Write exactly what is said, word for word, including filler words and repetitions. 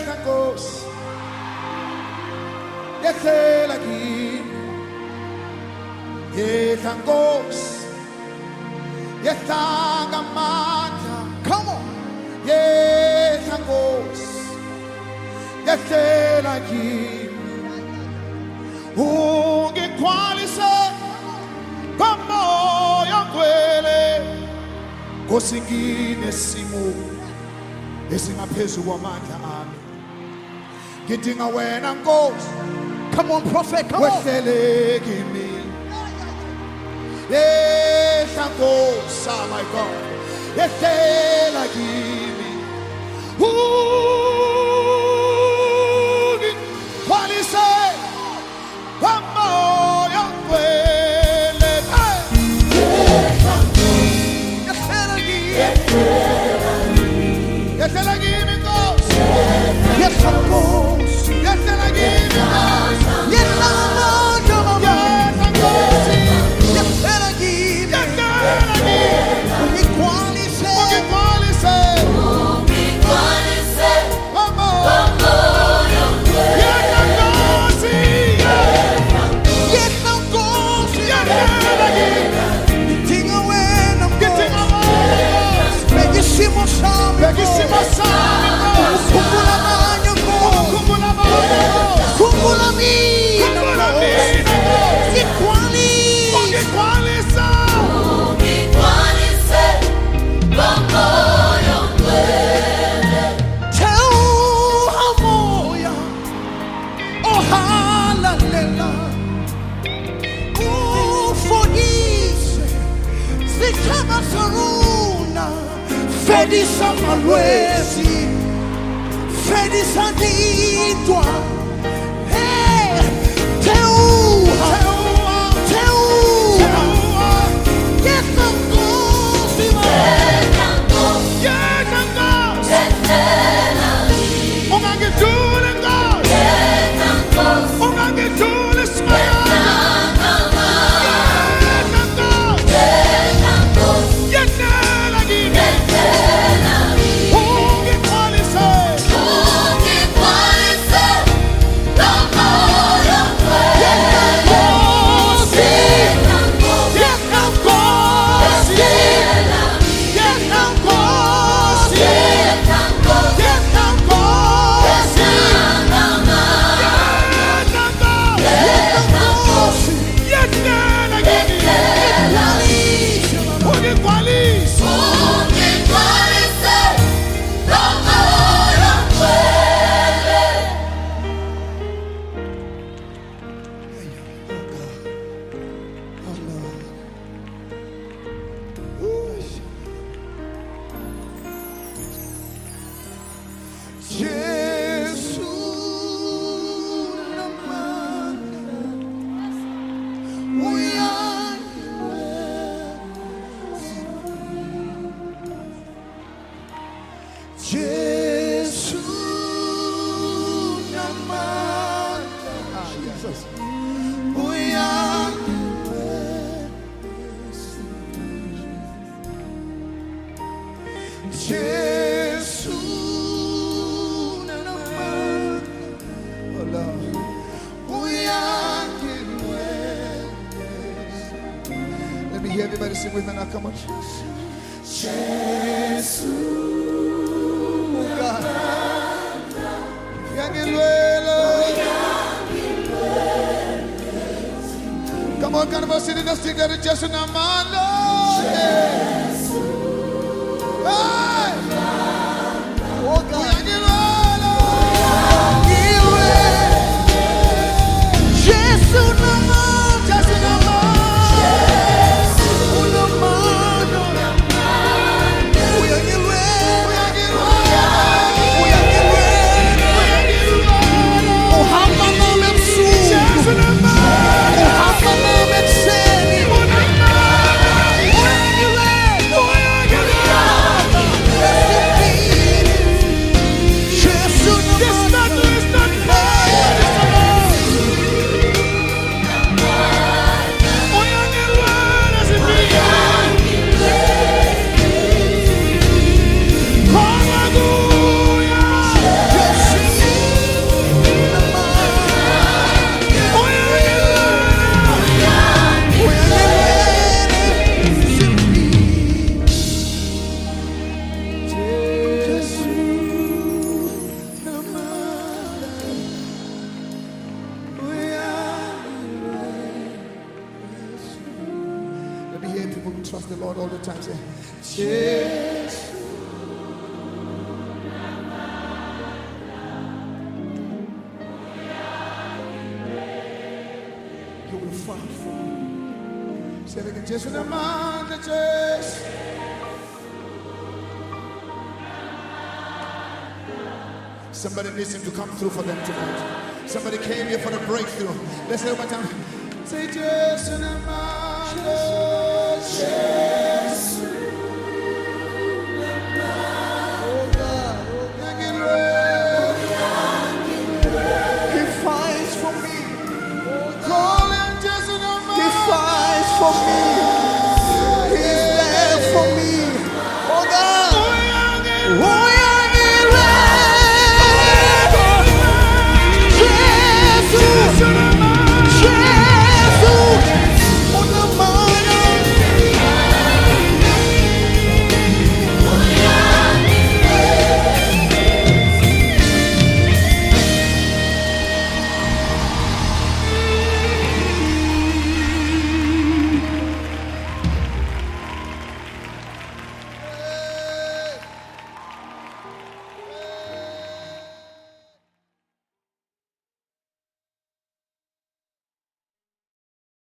Yekangos, Yekelagi, Yekangos, Yetangamata. Come on, Yekangos, Yekelagi, Unge Qualise, Pamoya Quele, Kosingine Simu, Esingapesu Wamanta Ami. Getting away and goes. Come on, prophet, come on. Yes, and goes, oh my God. Yes, they like me. Who what is it? One more young way. Yes, they like me goes. Yes, and goes. Yes, they like me goes. Yes, and goes. Yes, and goes. Yes, and Fedi Samalwesi, Fedi Saditwa, hey, Teua, Teua, yes, I'm going, yes, I'm going, Yes, and goes. yes, I'm gonna get to the goes. I'm going, I'm gonna get to the smile. Let me hear everybody sing with me now. Come on. Jesus. Oh God. Come on, can we sing this together? Just in a man. Hey. Oh God. Oh, Lord all the time. Say, Jesus. You will fight for me. Say it again. Jesus, the man that Jesus. Somebody needs him to come through for them tonight. Somebody came here for the breakthrough. Let's say it one time. Say, Jesus, the man that Jesus.